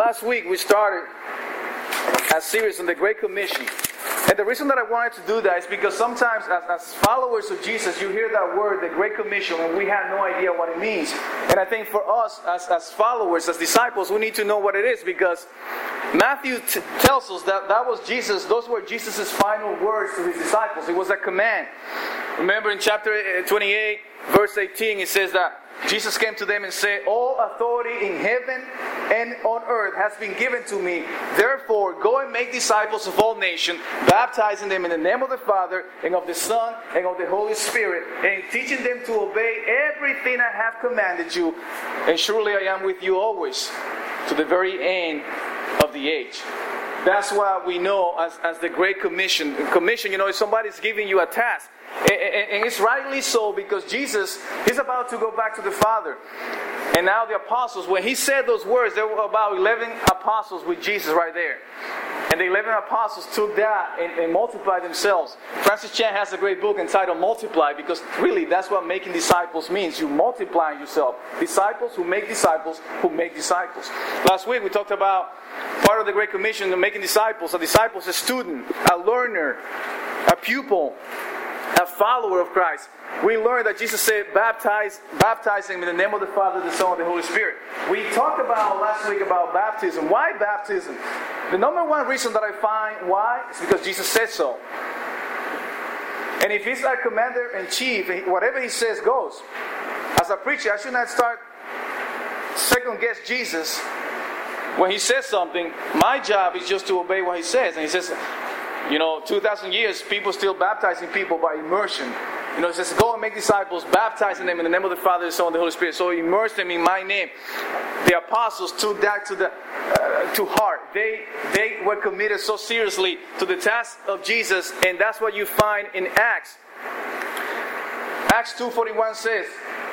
Last week we started a series on the Great Commission. And the reason that I wanted to do that is because sometimes as followers of Jesus, you hear that word, the Great Commission, and we have no idea what it means. And I think for us as followers, as disciples, we need to know what it is, because Matthew tells us that was Jesus, those were Jesus' final words to his disciples. It was a command. Remember in chapter 28, verse 18, it says that Jesus came to them and said, "All authority in heaven and on earth has been given to me. Therefore, go and make disciples of all nations, baptizing them in the name of the Father and of the Son and of the Holy Spirit, and teaching them to obey everything I have commanded you. And surely I am with you always, to the very end of the age." That's why we know as the Great Commission. Commission, if somebody's giving you a task. And it's rightly so, because Jesus, he's about to go back to the Father. And now the apostles, when he said those words, there were about 11 apostles with Jesus right there. And the 11 apostles took that and multiplied themselves. Francis Chan has a great book entitled Multiply, because really that's what making disciples means. You multiply yourself. Disciples who make disciples who make disciples. Last week we talked about part of the Great Commission of making disciples. A disciple is a student, a learner, a pupil, a follower of Christ. We learned that Jesus said, baptizing in the name of the Father, the Son, and the Holy Spirit. We talked about last week about baptism. Why baptism? The number one reason that I find why is because Jesus said so. And if he's our commander-in-chief, whatever he says goes. As a preacher, I should not start second-guess Jesus when he says something. My job is just to obey what he says. And he says, 2,000 years, people still baptizing people by immersion. It says, go and make disciples, baptizing them in the name of the Father, the Son, and the Holy Spirit. So immerse them in my name. The apostles took that to heart. They were committed so seriously to the task of Jesus, and that's what you find in Acts. Acts 2:41 says,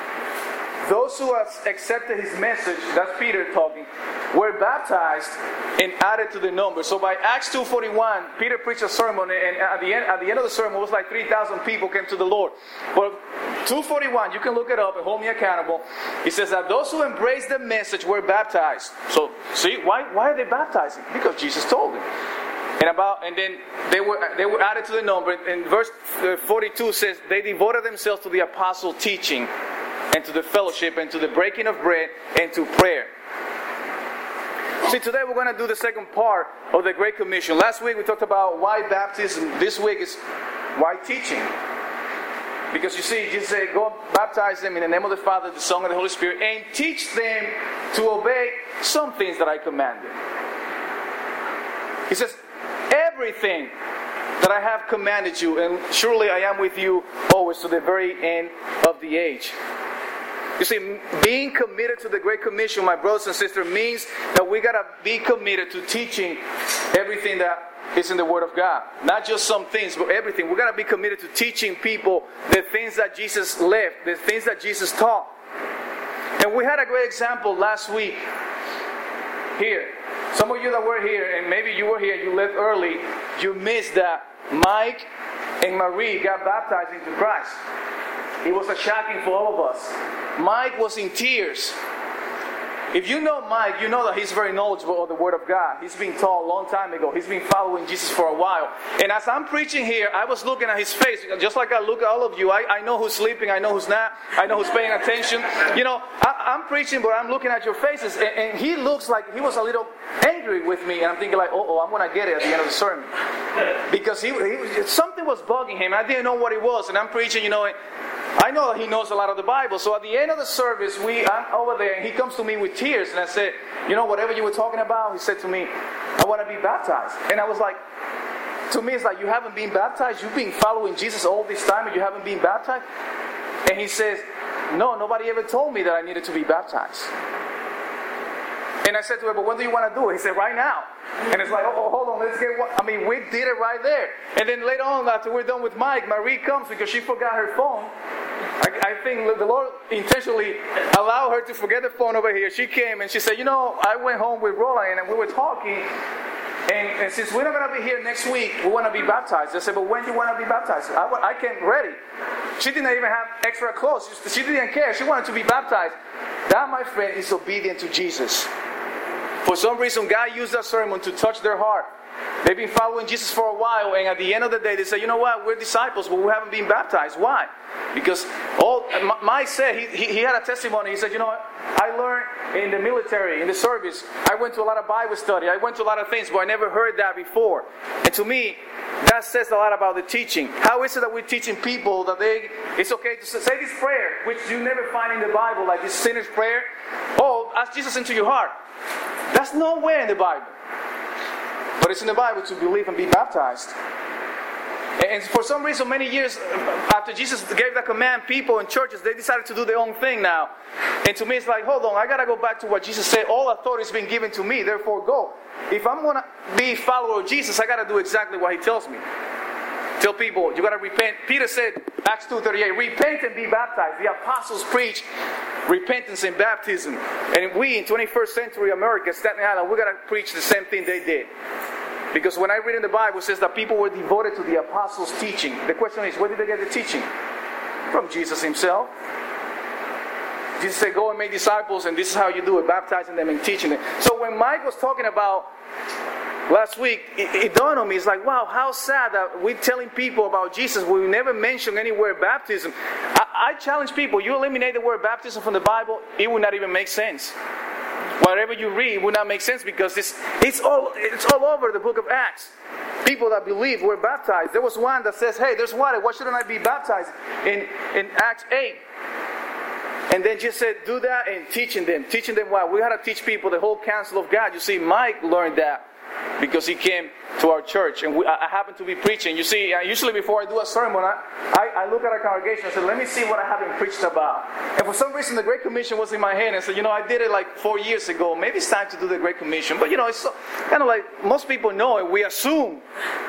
those who have accepted his message, that's Peter talking, were baptized and added to the number. So by Acts 2:41, Peter preached a sermon, and at the end of the sermon, it was like 3,000 people came to the Lord. But 2:41, you can look it up and hold me accountable. It says that those who embraced the message were baptized. So see, why are they baptizing? Because Jesus told them. And then they were added to the number. And verse 42 says they devoted themselves to the apostle teaching, and to the fellowship, and to the breaking of bread, and to prayer. See, today we're going to do the second part of the Great Commission. Last week we talked about why baptism. This week is why teaching. Because you see, Jesus said, go baptize them in the name of the Father, the Son, and the Holy Spirit, and teach them to obey some things that I commanded. He says, everything that I have commanded you, and surely I am with you always, to the very end of the age. You see, being committed to the Great Commission, my brothers and sisters, means that we got to be committed to teaching everything that is in the Word of God. Not just some things, but everything. We got to be committed to teaching people the things that Jesus left, the things that Jesus taught. And we had a great example last week here. Some of you that were here, and maybe you were here, you left early, you missed that Mike and Marie got baptized into Christ. It was a shocking for all of us. Mike was in tears. If you know Mike, you know that he's very knowledgeable of the Word of God. He's been taught a long time ago. He's been following Jesus for a while. And as I'm preaching here, I was looking at his face. Just like I look at all of you. I know who's sleeping. I know who's not. I know who's paying attention. I'm preaching, but I'm looking at your faces. And he looks like he was a little angry with me. And I'm thinking like, I'm going to get it at the end of the sermon. Because something was bugging him. I didn't know what it was. And I'm preaching, I know that he knows a lot of the Bible. So at the end of the service, I'm over there, and he comes to me with tears. And I said, whatever you were talking about, he said to me, I want to be baptized. And I was like, to me, it's like, you haven't been baptized? You've been following Jesus all this time, and you haven't been baptized? And he says, no, nobody ever told me that I needed to be baptized. And I said to him, but when do you want to do it? He said, right now. And it's like, hold on, let's get one. We did it right there. And then later on, after we're done with Mike, Marie comes because she forgot her phone. I think the Lord intentionally allowed her to forget the phone over here. She came and she said, I went home with Roland and we were talking. And since we're not going to be here next week, we want to be baptized. I said, but when do you want to be baptized? I came ready. She didn't even have extra clothes. She didn't care. She wanted to be baptized. That, my friend, is obedient to Jesus. For some reason, God used that sermon to touch their heart. They've been following Jesus for a while, and at the end of the day, they say, you know what, we're disciples, but we haven't been baptized. Why? Because Mike said, he had a testimony. He said, you know what, I learned in the military, in the service, I went to a lot of Bible study, I went to a lot of things, but I never heard that before. And to me, that says a lot about the teaching. How is it that we're teaching people that it's okay to say this prayer, which you never find in the Bible, like this sinner's prayer? Oh, ask Jesus into your heart. That's nowhere in the Bible. But it's in the Bible to believe and be baptized. And for some reason, many years after Jesus gave that command, people in churches, they decided to do their own thing now. And to me, it's like, hold on, I got to go back to what Jesus said. All authority has been given to me, therefore go. If I'm going to be a follower of Jesus, I got to do exactly what he tells me. Tell people, you got to repent. Peter said, Acts 2:38, repent and be baptized. The apostles preach repentance and baptism. And we in 21st century America, Staten Island, we got to preach the same thing they did. Because when I read in the Bible, it says that people were devoted to the apostles' teaching. The question is, where did they get the teaching? From Jesus himself. Jesus said, go and make disciples, and this is how you do it, baptizing them and teaching them. So when Mike was talking about last week, it dawned on me, it's like, wow, how sad that we're telling people about Jesus. We never mention anywhere baptism. I challenge people, you eliminate the word baptism from the Bible, it would not even make sense. Whatever you read would not make sense because it's all over the book of Acts. People that believe were baptized. There was one that says, hey, there's water, why shouldn't I be baptized? In Acts 8. And then just said, do that and teaching them. Teaching them what? We had to teach people the whole counsel of God. You see, Mike learned that because he came to our church. And I happened to be preaching. You see, usually before I do a sermon, I look at a congregation and say, let me see what I haven't preached about. And for some reason, the Great Commission was in my hand. And I said, I did it like 4 years ago. Maybe it's time to do the Great Commission. But, it's so, kind of like most people know it. We assume.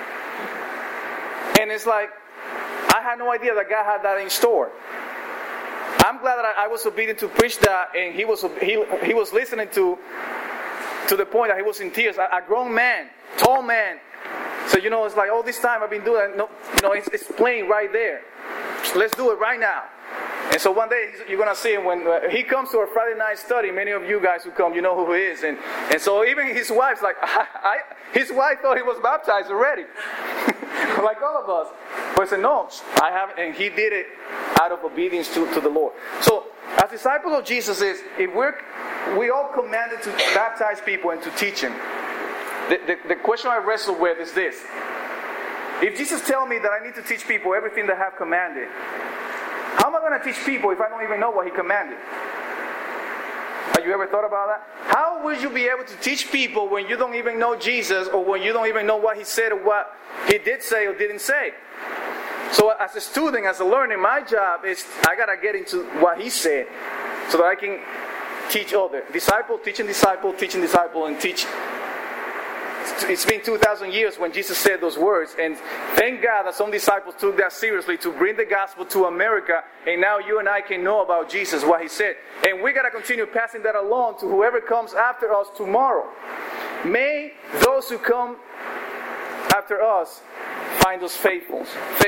And it's like, I had no idea that God had that in store. I'm glad that I was obedient to preach that, and he was listening to the point that he was in tears. A grown man, tall man. So it's like all this time I've been doing. No, it's plain right there. So let's do it right now. And so one day you're gonna see him when he comes to a Friday night study. Many of you guys who come, you know who he is, and so even his wife's like, his wife thought he was baptized already, like all of us. But he said, no, I haven't, and he did it out of obedience to the Lord. So, as disciples of Jesus, if we all commanded to baptize people and to teach them. The question I wrestle with is this: if Jesus tells me that I need to teach people everything that I have commanded, how am I going to teach people if I don't even know what he commanded? Have you ever thought about that? How will you be able to teach people when you don't even know Jesus, or when you don't even know what he said or what he did say or didn't say? So as a student, as a learner, my job is I got to get into what he said so that I can teach others. Disciple, teaching disciple, and teach. It's been 2,000 years when Jesus said those words, and thank God that some disciples took that seriously to bring the gospel to America, and now you and I can know about Jesus, what he said. And we got to continue passing that along to whoever comes after us tomorrow. May those who come after us find us faithful.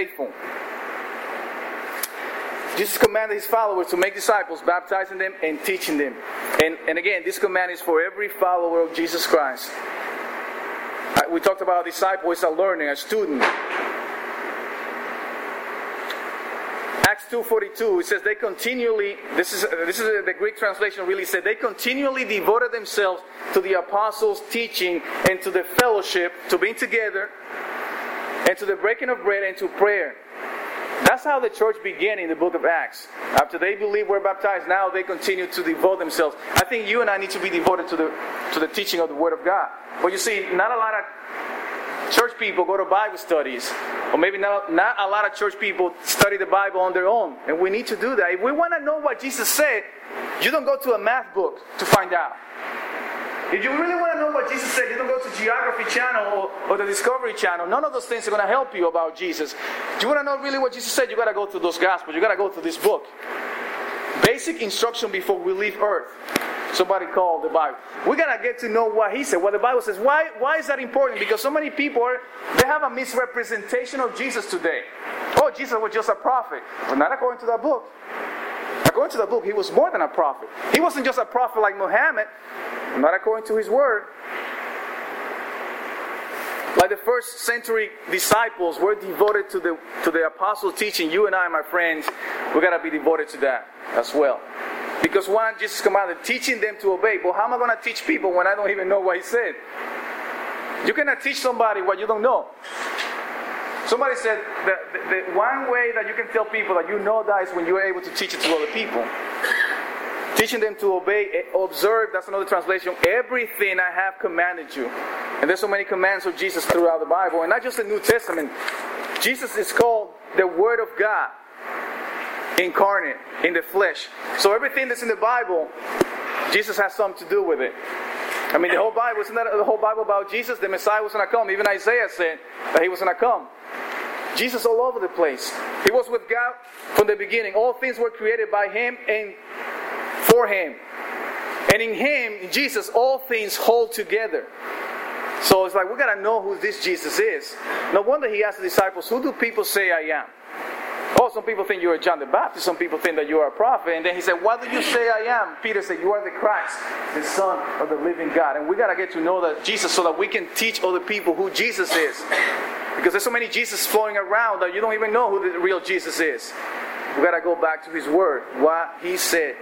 Jesus commanded his followers to make disciples, baptizing them and teaching them. And again, this command is for every follower of Jesus Christ. We talked about a disciple is a learner, a student. Acts 2:42, it says they continually, this is the Greek translation really said, they continually devoted themselves to the apostles' teaching and to the fellowship, to being together, and to the breaking of bread and to prayer. That's how the church began in the book of Acts. After they believed, were baptized, now they continue to devote themselves. I think you and I need to be devoted to the teaching of the Word of God. But you see, not a lot of church people go to Bible studies. Or maybe not a lot of church people study the Bible on their own. And we need to do that. If we want to know what Jesus said, you don't go to a math book to find out. If you really want to know what Jesus said, you don't go to Geography Channel or the Discovery Channel. None of those things are going to help you about Jesus. If you want to know really what Jesus said, you got to go to those Gospels. You got to go to this book. Basic instruction before we leave earth. Somebody called the Bible. We got to get to know what he said, what the Bible says. Why is that important? Because so many people, they have a misrepresentation of Jesus today. Oh, Jesus was just a prophet. Well, not according to that book. According to the book, he was more than a prophet. He wasn't just a prophet like Muhammad. not according to His word. Like the first century disciples were devoted to the apostles' teaching. You and I, my friends, we got to be devoted to that as well. Because one, Jesus commanded, teaching them to obey. But how am I going to teach people when I don't even know what He said? You cannot teach somebody what you don't know. Somebody said that the one way that you can tell people that you know that is when you are able to teach it to other people. Teaching them to obey, observe, that's another translation, everything I have commanded you. And there's so many commands of Jesus throughout the Bible. And not just the New Testament. Jesus is called the Word of God, incarnate in the flesh. So everything that's in the Bible, Jesus has something to do with it. I mean, the whole Bible, isn't that the whole Bible about Jesus? The Messiah was going to come. Even Isaiah said that He was going to come. Jesus all over the place. He was with God from the beginning. All things were created by Him and for Him. And in Him, in Jesus, all things hold together. So it's like, we got to know who this Jesus is. No wonder He asked the disciples, who do people say I am? Oh, some people think you're John the Baptist. Some people think that you are a prophet. And then He said, what do you say I am? Peter said, you are the Christ, the Son of the living God. And we got to get to know that Jesus so that we can teach other people who Jesus is. Because there's so many Jesus flowing around that you don't even know who the real Jesus is. We got to go back to His word, what He said.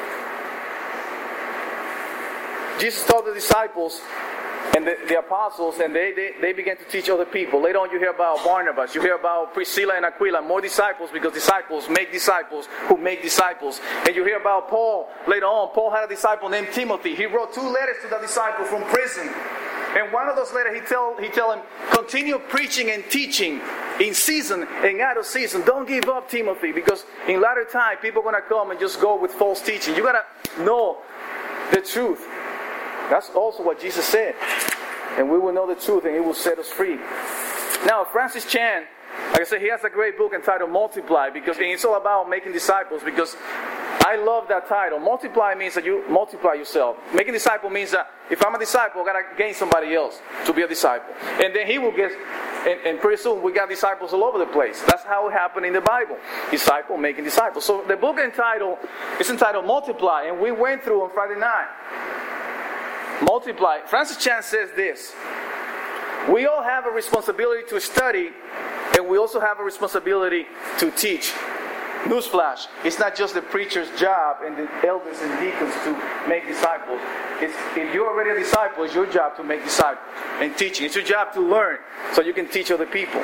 Jesus told the disciples and the apostles, and they began to teach other people. Later on you hear about Barnabas, you hear about Priscilla and Aquila, more disciples, because disciples make disciples who make disciples. And you hear about Paul later on. Paul had a disciple named Timothy. He wrote 2 letters to the disciple from prison. And one of those letters he tell him, continue preaching and teaching in season and out of season. Don't give up, Timothy, because in latter time people are going to come and just go with false teaching. You got to know the truth. That's also what Jesus said. And we will know the truth and He will set us free. Now, Francis Chan, like I said, he has a great book entitled Multiply, because it's all about making disciples, because I love that title. Multiply means that you multiply yourself. Making disciple means that if I'm a disciple, I've got to gain somebody else to be a disciple. And then he will get, and pretty soon we got disciples all over the place. That's how it happened in the Bible. Disciple making disciples. So the book is entitled Multiply, and we went through on Friday night. Multiply. Francis Chan says this: we all have a responsibility to study, and we also have a responsibility to teach. Newsflash, it's not just the preacher's job and the elders and deacons to make disciples. If you're already a disciple, it's your job to make disciples and teaching. It's your job to learn so you can teach other people.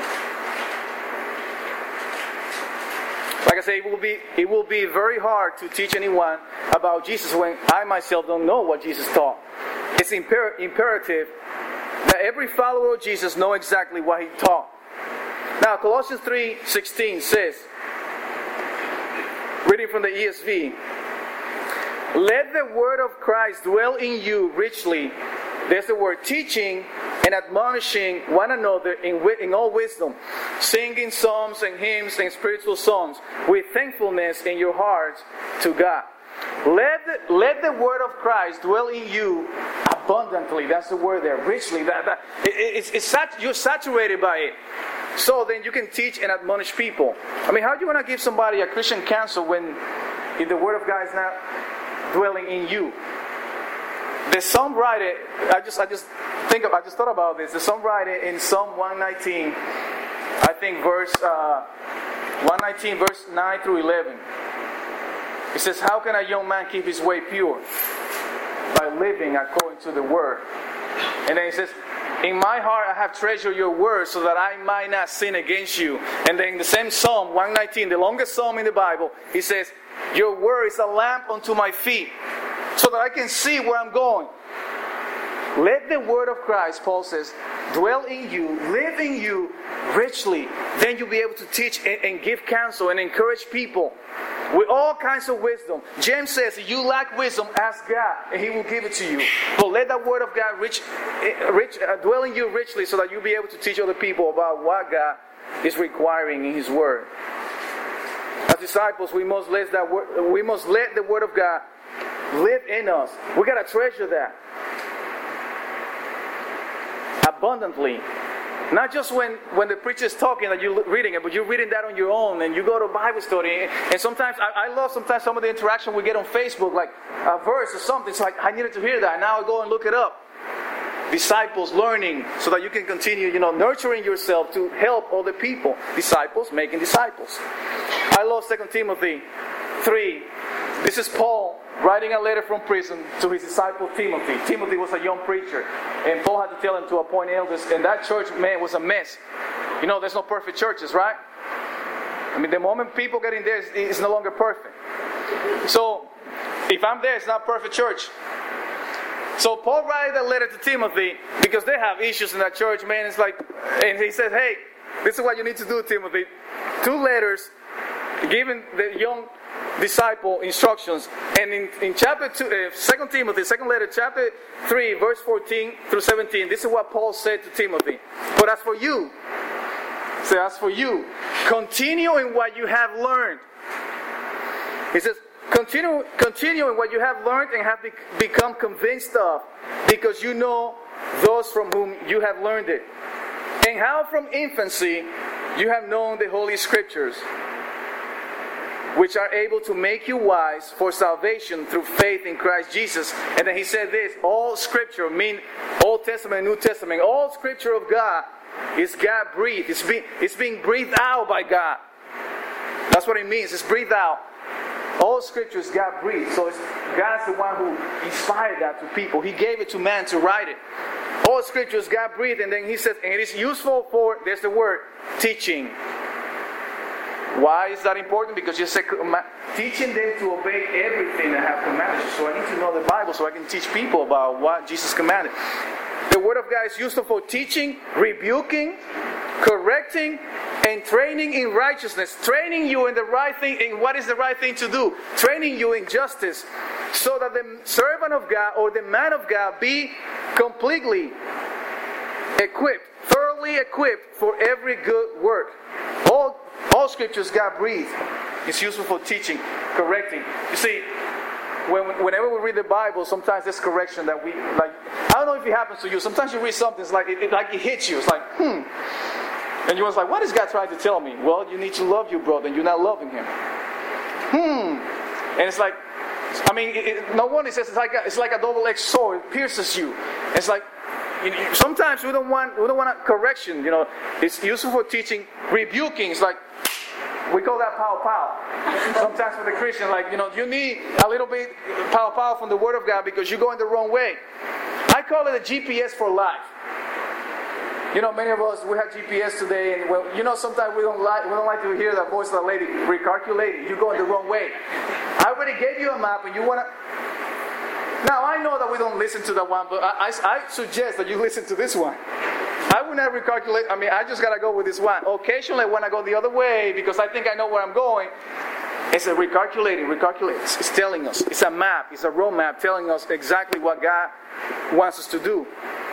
Like I say, it will be very hard to teach anyone about Jesus when I myself don't know what Jesus taught. It's imperative that every follower of Jesus know exactly what He taught. Now, Colossians 3:16 says, reading from the ESV, let the word of Christ dwell in you richly. There's the word, teaching and admonishing one another in all wisdom, singing psalms and hymns and spiritual songs with thankfulness in your hearts to God. Let the word of Christ dwell in you abundantly. That's the word there, richly. You're saturated by it. So then you can teach and admonish people. I mean, how do you want to give somebody a Christian counsel if the word of God is not dwelling in you? The songwriter, I just thought about this. The songwriter in Psalm 119, I think verse 119, verse 9 through 11. It says, how can a young man keep his way pure? By living according to the word. And then it says, in my heart I have treasured your word so that I might not sin against you. And then in the same Psalm 119, the longest Psalm in the Bible, it says, your word is a lamp unto my feet, so that I can see where I'm going. Let the word of Christ, Paul says, dwell in you, live in you richly. Then you'll be able to teach and give counsel and encourage people with all kinds of wisdom. James says, if you lack wisdom, ask God, and He will give it to you. But let that word of God dwell in you richly, so that you'll be able to teach other people about what God is requiring in His word. As disciples, we must let the word of God live in us. We got to treasure that abundantly. Not just when the preacher is talking that you're reading it, but you're reading that on your own, and you go to Bible study. And sometimes, I love sometimes some of the interaction we get on Facebook, like a verse or something. It's like, I needed to hear that. And now I go and look it up. Disciples learning so that you can continue, nurturing yourself to help other people. Disciples making disciples. I love 2 Timothy 3. This is Paul writing a letter from prison to his disciple Timothy. Timothy was a young preacher, and Paul had to tell him to appoint elders. And that church, man, was a mess. There's no perfect churches, right? I mean, the moment people get in there, it's no longer perfect. So, if I'm there, it's not perfect church. So Paul writes a letter to Timothy because they have issues in that church, man. It's like, and he says, hey, this is what you need to do, Timothy. 2 letters giving the young disciple instructions. And in chapter 2, 2 Timothy, second letter, chapter 3, verse 14 through 17, this is what Paul said to Timothy. But as for you, continue in what you have learned. He says, Continue in what you have learned and have become convinced of, because you know those from whom you have learned it, and how from infancy you have known the Holy Scriptures, which are able to make you wise for salvation through faith in Christ Jesus. And then he said this, all Scripture, mean Old Testament and New Testament, all Scripture of God is God-breathed. It's being breathed out by God. That's what it means, it's breathed out. All Scripture is God-breathed. So God's the one who inspired that to people. He gave it to man to write it. All Scripture is God-breathed. And then he says, and it is useful for, there's the word, teaching. Why is that important? Because you said, teaching them to obey everything that I have commanded you. So I need to know the Bible so I can teach people about what Jesus commanded. The Word of God is useful for teaching, rebuking, correcting, and training in righteousness. Training you in the right thing, in what is the right thing to do. Training you in justice. So that the servant of God or the man of God be completely equipped, thoroughly equipped for every good work. All Scriptures God breathed. It's useful for teaching, correcting. You see, whenever we read the Bible, sometimes there's correction that we like. I don't know if it happens to you. Sometimes you read something, it's like it hits you. It's like, And you was like, what is God trying to tell me? Well, you need to love your brother, and you're not loving him. And it's like, I mean, no wonder it says it's like a double-edged sword. It pierces you. It's like, sometimes we don't want a correction. It's useful for teaching, rebuking. It's like, we call that pow. Sometimes for the Christian, you need a little bit pow from the Word of God because you're going the wrong way. I call it a GPS for life. Many of us, we have GPS today, and sometimes we don't like to hear that voice of that lady, recalculating. You're going the wrong way. I already gave you a map, and you want to. Now I know that we don't listen to that one, but I suggest that you listen to this one. I will not recalculate. I mean, I just gotta go with this one. Occasionally, when I go the other way because I think I know where I'm going, it's a recalculating. It's telling us. It's a map. It's a road map telling us exactly what God wants us to do.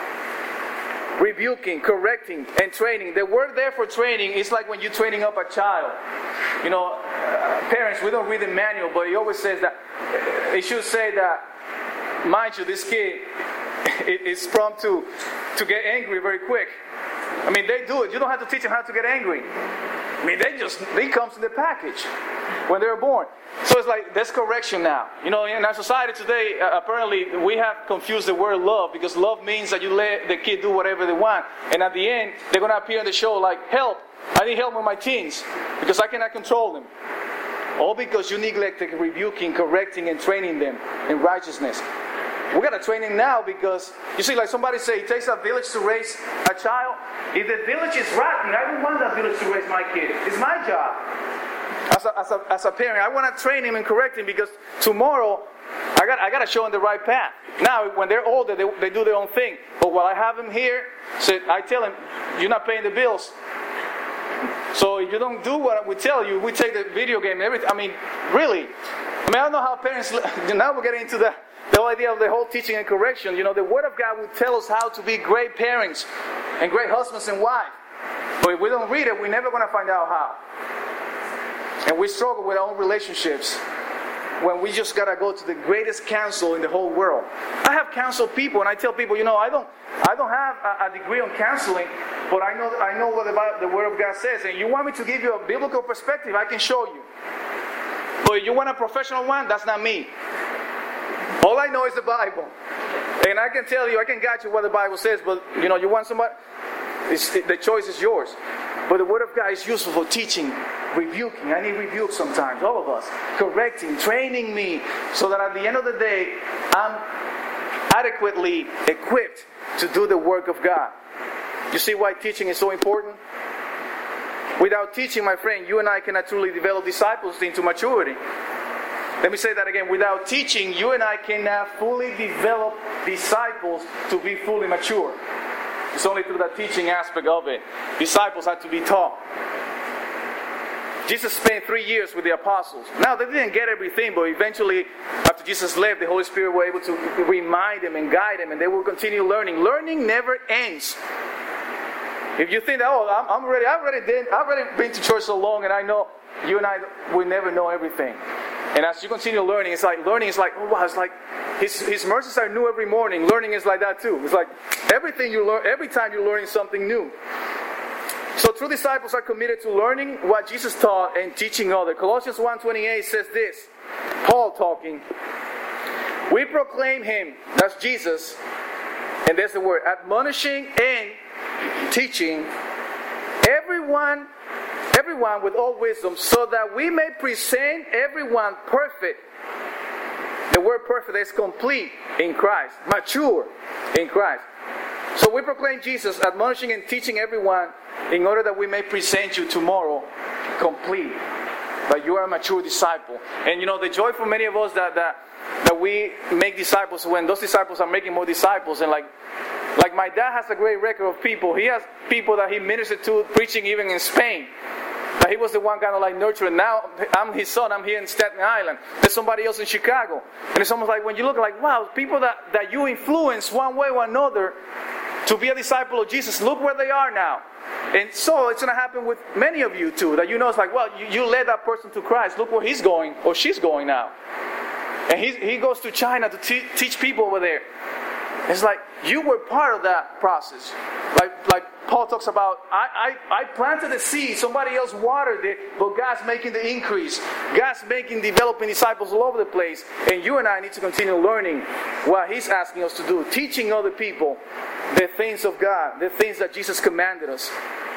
Rebuking, correcting, and training. The word there for training is like when you're training up a child. Parents, we don't read the manual, but it always says that, it should say that, mind you, this kid is prompt to get angry very quick. I mean, they do it. You don't have to teach them how to get angry. I mean, they comes in the package when they're born. So it's like, there's correction now. In our society today, apparently, we have confused the word love, because love means that you let the kid do whatever they want. And at the end, they're going to appear on the show like, help, I need help with my teens, because I cannot control them. All because you neglected rebuking, correcting, and training them in righteousness. We got to train him now because, you see, like somebody say, it takes a village to raise a child. If the village is rotten, I don't want that village to raise my kid. It's my job. As a parent, I want to train him and correct him because tomorrow, I got to show him the right path. Now, when they're older, they do their own thing. But while I have him here, I tell him, you're not paying the bills. So if you don't do what we tell you, we take the video game and everything. I mean, really. I don't know how parents, now we're getting into the whole idea of the whole teaching and correction. The Word of God will tell us how to be great parents and great husbands and wives. But if we don't read it, we're never going to find out how. And we struggle with our own relationships. when we just gotta go to the greatest council in the whole world. I have counseled people, and I tell people, I don't have a degree on counseling, but I know what the Word of God says. And you want me to give you a biblical perspective, I can show you. But if you want a professional one, that's not me. All I know is the Bible. And I can tell you, I can guide you what the Bible says, but you want somebody, the choice is yours. But the Word of God is useful for teaching, rebuking. I need rebuke sometimes, all of us. Correcting, training me, so that at the end of the day, I'm adequately equipped to do the work of God. You see why teaching is so important? Without teaching, my friend, you and I cannot truly develop disciples into maturity. Let me say that again. Without teaching, you and I cannot fully develop disciples to be fully mature. It's only through the teaching aspect of it. Disciples have to be taught. Jesus spent 3 years with the apostles. Now, they didn't get everything, but eventually, after Jesus left, the Holy Spirit were able to remind them and guide them, and they will continue learning. Learning never ends. If you think that, I've already been to church so long, and I know you and I will never know everything. And as you continue learning, it's like His mercies are new every morning. Learning is like that too. It's like everything you learn, every time you're learning something new. So true disciples are committed to learning what Jesus taught and teaching others. Colossians 1:28 says this, Paul talking, we proclaim Him, that's Jesus, and there's the word, admonishing and teaching everyone with all wisdom, so that we may present everyone perfect. The word perfect is complete in Christ, mature in Christ. So we proclaim Jesus, admonishing and teaching everyone, in order that we may present you tomorrow complete, that you are a mature disciple. And the joy for many of us that we make disciples, when those disciples are making more disciples, and like my dad has a great record of people. He has people that he ministered to preaching even in Spain. That he was the one kind of like nurturing. Now I'm his son. I'm here in Staten Island. There's somebody else in Chicago. And it's almost like when you look like, wow, people that you influence one way or another to be a disciple of Jesus, look where they are now. And so it's going to happen with many of you too. That it's like, well, you led that person to Christ. Look where he's going or she's going now. And he goes to China to teach people over there. It's like you were part of that process. Like Paul talks about, I planted the seed, somebody else watered it, but God's making the increase. God's developing disciples all over the place. And you and I need to continue learning what He's asking us to do, teaching other people the things of God, the things that Jesus commanded us.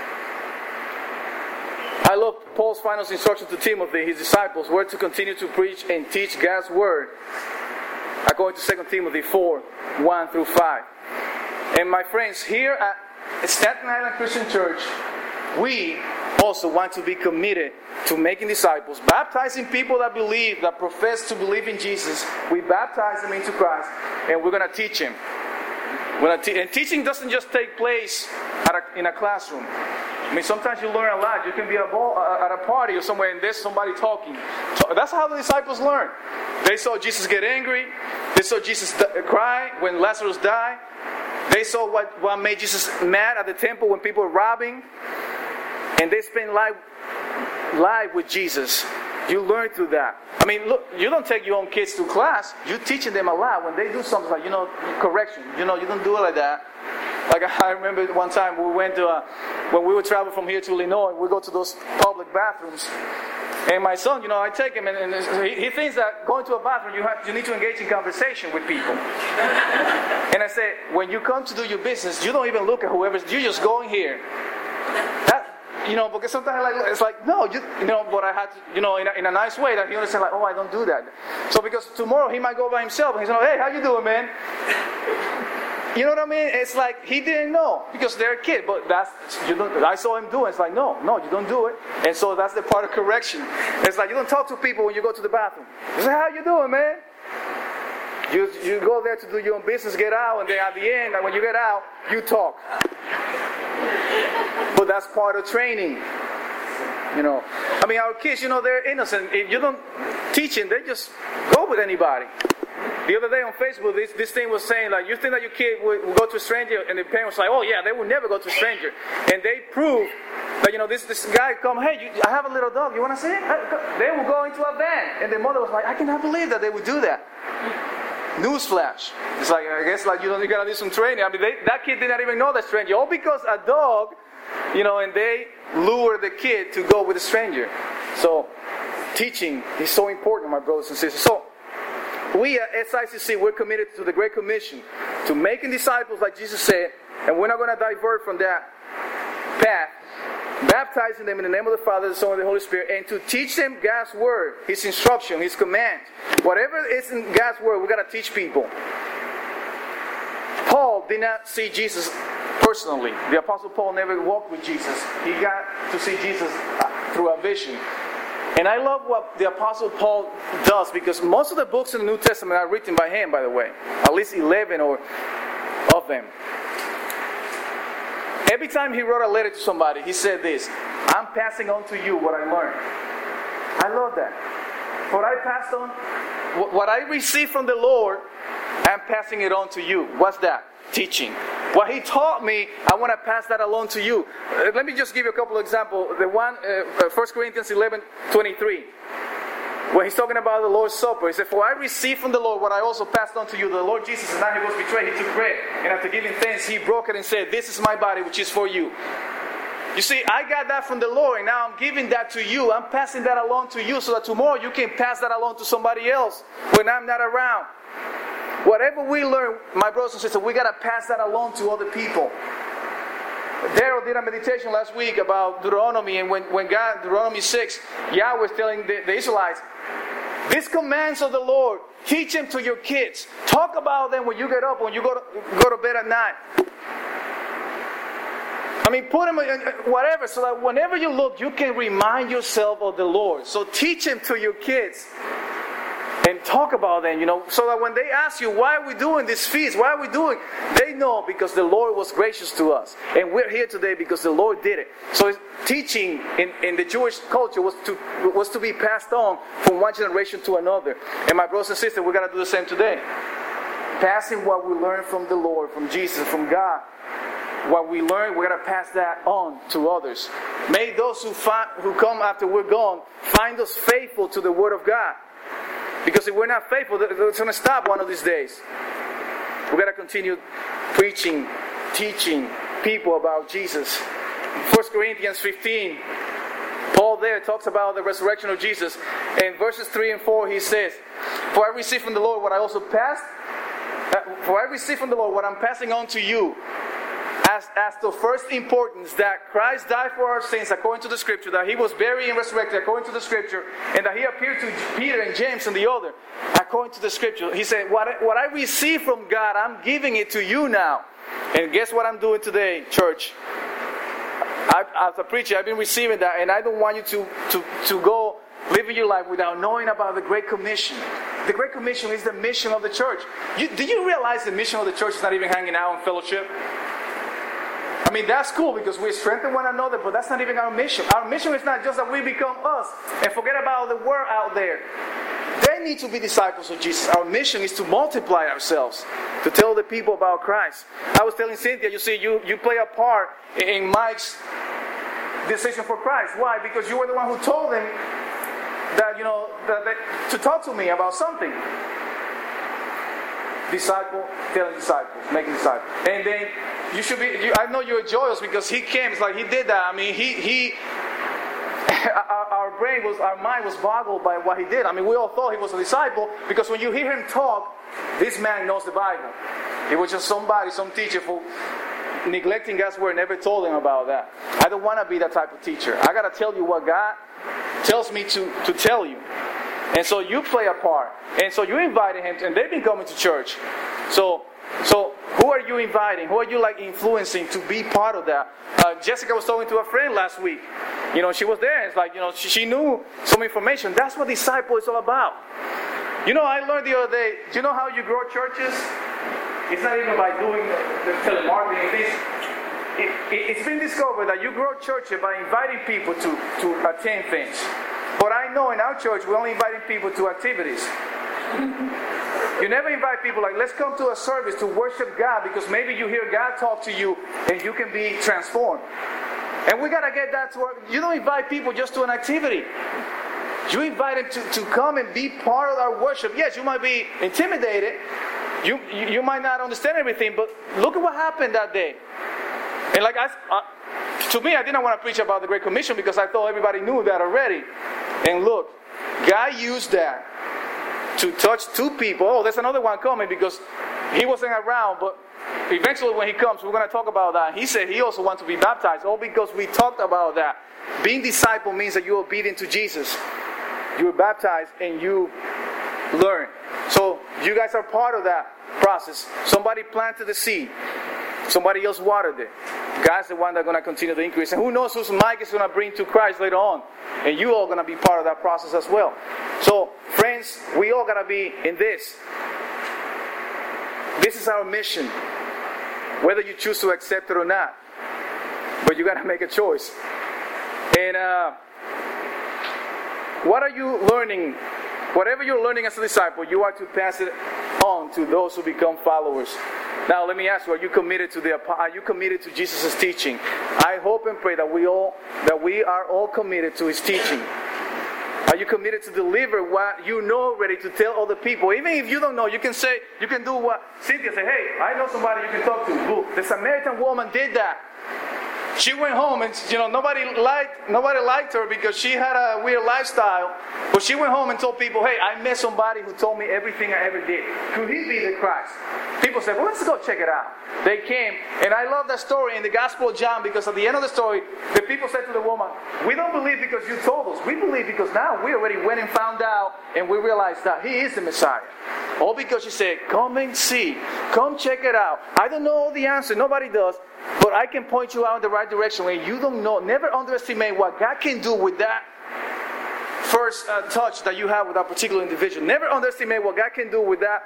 I love Paul's final instruction to Timothy, his disciples, were to continue to preach and teach God's Word, according to 2 Timothy 4:1-5. And my friends, here at Staten Island Christian Church, we also want to be committed to making disciples, baptizing people that believe, that profess to believe in Jesus. We baptize them into Christ, and we're going to teach Him. And teaching doesn't just take place in a classroom. I mean, sometimes you learn a lot. You can be at a party or somewhere and there's somebody talking. That's how the disciples learned. They saw Jesus get angry. They saw Jesus cry when Lazarus died. They saw what made Jesus mad at the temple when people were robbing. And they spent life with Jesus. You learn through that. I mean, look, you don't take your own kids to class. You're teaching them a lot. When they do something like, correction. You don't do it like that. Like I remember one time we went to, when we would travel from here to Illinois, we go to those public bathrooms. And my son, I take him and he thinks that going to a bathroom, you need to engage in conversation with people. And I say, when you come to do your business, you don't even look at whoever's, you just go in here. Because sometimes it's like, no, but I had to, in a nice way that he understands, like, oh, I don't do that. So because tomorrow he might go by himself and he's like, hey, how you doing, man? You know what I mean? It's like he didn't know because they're a kid, but I saw him do it. It's like, no, you don't do it. And so that's the part of correction. It's like you don't talk to people when you go to the bathroom. You say, how you doing, man? You go there to do your own business, get out, and then at the end, when you get out, you talk. But that's part of training. Our kids, they're innocent. If you don't teach them, they just go with anybody. The other day on Facebook, this thing was saying, like, you think that your kid will go to a stranger? And the parent was like, oh yeah, they will never go to a stranger. And they prove that, this guy come, hey, I have a little dog, you want to see it? They will go into a van. And the mother was like, I cannot believe that they would do that. Newsflash. It's like, I guess, like, you gotta do some training. I mean, that kid did not even know that stranger. All because a dog, and they lure the kid to go with a stranger. So, teaching is so important, my brothers and sisters. So, we at SICC, we're committed to the Great Commission, to making disciples like Jesus said, and we're not going to divert from that path, baptizing them in the name of the Father, the Son, and the Holy Spirit, and to teach them God's Word, His instruction, His command. Whatever is in God's Word, we've got to teach people. Paul did not see Jesus personally. The Apostle Paul never walked with Jesus. He got to see Jesus through a vision. And I love what the Apostle Paul does, because most of the books in the New Testament are written by him, by the way. At least 11 of them. Every time he wrote a letter to somebody, he said this: I'm passing on to you what I learned. I love that. What I passed on, what I received from the Lord, I'm passing it on to you. What's that? Teaching. What He taught me, I want to pass that along to you. Let me just give you a couple of examples. The one, 1 Corinthians 11:23. When he's talking about the Lord's Supper, he said, for I received from the Lord what I also passed on to you. The Lord Jesus, the night He was betrayed, He took bread. And after giving thanks, He broke it and said, this is my body, which is for you. You see, I got that from the Lord, and now I'm giving that to you. I'm passing that along to you so that tomorrow you can pass that along to somebody else when I'm not around. Whatever we learn, my brothers and sisters, we got to pass that along to other people. Daryl did a meditation last week about Deuteronomy, and when God, Deuteronomy 6, Yahweh was telling the Israelites, these commands of the Lord, teach them to your kids. Talk about them when you get up, when you go to bed at night. I mean, put them in whatever, so that whenever you look, you can remind yourself of the Lord. So teach them to your kids. And talk about them, so that when they ask you, why are we doing this feast? Why are we doing? They know because the Lord was gracious to us. And we're here today because the Lord did it. So teaching in the Jewish culture was to be passed on from one generation to another. And my brothers and sisters, we're going to do the same today. Passing what we learned from the Lord, from Jesus, from God. What we learn, we're going to pass that on to others. May those who come after we're gone find us faithful to the Word of God. Because if we're not faithful, it's going to stop one of these days. We've got to continue preaching, teaching people about Jesus. 1 Corinthians 15, Paul there talks about the resurrection of Jesus. In verses 3 and 4, he says, for I received from the Lord what I also passed. For I received from the Lord what I'm passing on to you. As the first importance, that Christ died for our sins according to the Scripture, that He was buried and resurrected according to the Scripture, and that He appeared to Peter and James and the other according to the Scripture. He said, what I received from God, I'm giving it to you now. And guess what I'm doing today, church? As a preacher, I've been receiving that, and I don't want you to go living your life without knowing about the Great Commission. The Great Commission is the mission of the church. Do you realize the mission of the church is not even hanging out in fellowship? I mean, that's cool because we strengthen one another, but that's not even our mission. Our mission is not just that we become us and forget about the world out there. They need to be disciples of Jesus. Our mission is to multiply ourselves, to tell the people about Christ. I was telling Cynthia, you see, you play a part in Mike's decision for Christ. Why? Because you were the one who told him that, to talk to me about something. Disciple, telling disciples, making disciples. And then you should be, I know you're joyous because he came, it's like he did that. I mean, our mind was boggled by what he did. I mean, we all thought he was a disciple because when you hear him talk, this man knows the Bible. It was just some teacher for neglecting God's word, never told him about that. I don't want to be that type of teacher. I got to tell you what God tells me to tell you. And so you play a part. And so you invited him, and they've been coming to church. So who are you inviting? Who are you influencing to be part of that? Jessica was talking to a friend last week. She was there. It's like, she knew some information. That's what disciple is all about. I learned the other day, do you know how you grow churches? It's not even by doing the telemarketing things. It's been discovered that you grow churches by inviting people to attend things. But I know in our church, we're only inviting people to activities. You never invite people like, let's come to a service to worship God, because maybe you hear God talk to you and you can be transformed. And we got to get that to work. You don't invite people just to an activity. You invite them to come and be part of our worship. Yes, you might be intimidated. You might not understand everything, but look at what happened that day. And like to me, I didn't want to preach about the Great Commission because I thought everybody knew that already. And look, God used that to touch 2 people. Oh, there's another one coming because he wasn't around, but eventually when he comes, we're going to talk about that. He said he also wants to be baptized. All because we talked about that. Being disciple means that you're obedient to Jesus. You're baptized and you learn. So you guys are part of that process. Somebody planted the seed. Somebody else watered it. God's the one that's going to continue to increase. And who knows whose mic is going to bring to Christ later on. And you all going to be part of that process as well. So, friends, we all got to be in this. This is our mission. Whether you choose to accept it or not. But you got to make a choice. And what are you learning? Whatever you're learning as a disciple, you are to pass it on to those who become followers. Now, let me ask you: Are you committed to Jesus' teaching? I hope and pray that we are all committed to His teaching. Are you committed to deliver what you know already to tell other people? Even if you don't know, you can do what Cynthia said. Hey, I know somebody you can talk to. Look, the Samaritan woman did that. She went home and nobody liked her because she had a weird lifestyle. But she went home and told people, hey, I met somebody who told me everything I ever did. Could he be the Christ? People said, well, let's go check it out. They came, and I love that story in the Gospel of John, because at the end of the story, the people said to the woman, we don't believe because you told us. We believe because now we already went and found out, and we realized that He is the Messiah. All because she said, come and see. Come check it out. I don't know the answer. Nobody does. But I can point you out in the right direction. When you don't know, never underestimate what God can do with that first touch that you have with that particular individual. Never underestimate what God can do with that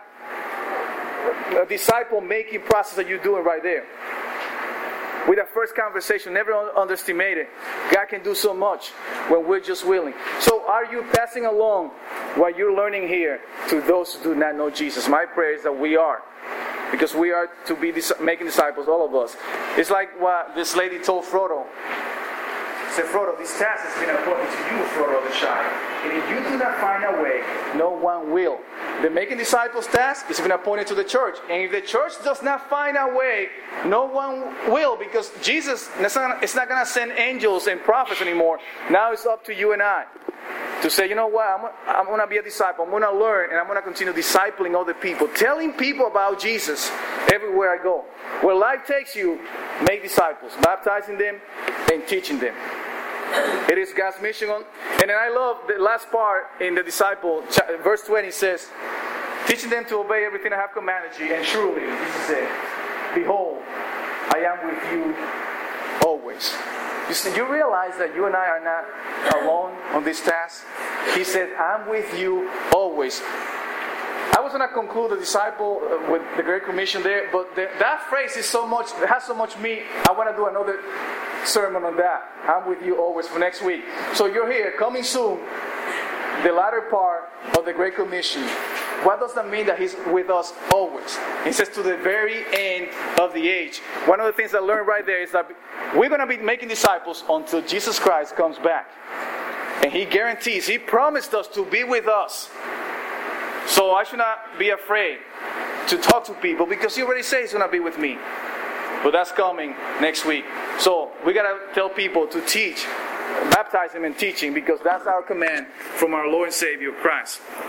disciple-making process that you're doing right there. With that first conversation, never underestimate it. God can do so much when we're just willing. So are you passing along what you're learning here to those who do not know Jesus? My prayer is that we are. Because we are to be making disciples, all of us. It's like what this lady told Frodo. She said, Frodo, this task has been appointed to you, Frodo the Shire. And if you do not find a way, no one will. The making disciples task has been appointed to the church. And if the church does not find a way, no one will. Because Jesus is not going to send angels and prophets anymore. Now it's up to you and I. To say, you know what, I'm going to be a disciple. I'm going to learn, and I'm going to continue discipling other people. Telling people about Jesus everywhere I go. Where life takes you, make disciples. Baptizing them and teaching them. It is God's mission. And then I love the last part in the disciple. Verse 20 says, teaching them to obey everything I have commanded you. And surely, Jesus said, behold, I am with you always. You realize that you and I are not alone on this task? He said, I'm with you always. I was going to conclude the disciple with the Great Commission there, but that phrase has so much meat. I want to do another sermon on that. I'm with you always for next week. So you're here, coming soon, the latter part of the Great Commission. What does that mean that He's with us always? He says to the very end of the age. One of the things I learned right there is that we're going to be making disciples until Jesus Christ comes back. And He guarantees, He promised us to be with us. So I should not be afraid to talk to people because He already said He's going to be with me. But that's coming next week. So we got to tell people to teach, baptize them in teaching, because that's our command from our Lord and Savior Christ.